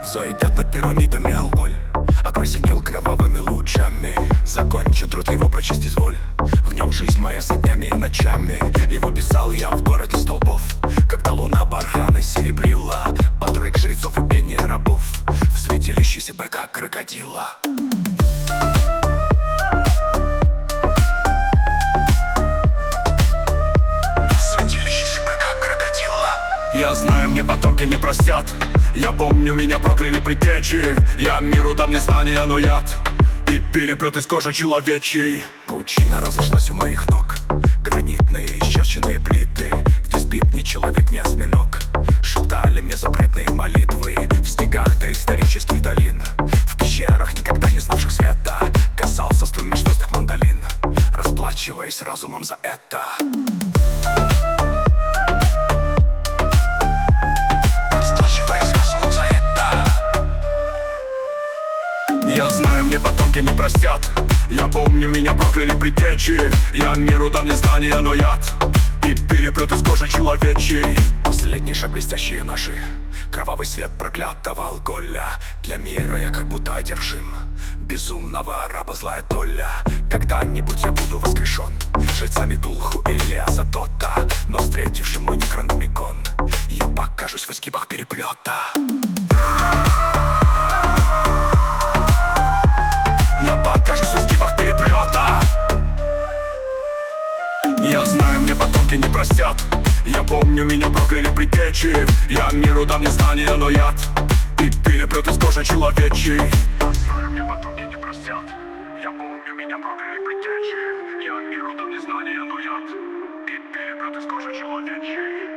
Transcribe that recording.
Зайдет над пирамидами алкоголь, окрасенел кровавыми лучами. Закончит труд его, прочесть изволь. В нем жизнь моя за днями и ночами. Его писал я в городе столбов, когда луна барханы серебрила под рык жрецов и пение рабов в святилище себя как крокодила. Я знаю, мне потомки не простят. Я помню, меня прокляли предтечи. Я миру дам не знания, но яд и переплет из кожи человечьей. Паутина разошлась у моих ног, гранитные исчерченные плиты, где спит не человек, не осьминог. Шептали мне запретные молитвы в снегах доисторических долин, в пещерах, никогда не знавших света, касался струн межзвездных мандолин, расплачиваясь разумом за это. Я знаю, мне потомки не простят. Я помню, меня прокляли предтечи. Я миру дам не знания, но яд и переплет из кожи человечьей. Последний шаг блестящие наши, кровавый свет проклятого алкоголя. Для мира я как будто одержим, безумного раба злая доля. Когда-нибудь я буду воскрешен жрецами Тулху или Азатота, но встретившим мой некрономикон я покажусь в изгибах переплета. Я знаю, мне потомки не простят. Я помню, меня прокляли предтечи. Я миру дам не знания, но яд и переплет из кожи человечьей. Я знаю, мне потомки не простят. Я помню, меня прокляли предтечи. Я миру дам не знания, но яд и переплет из кожи человечьей.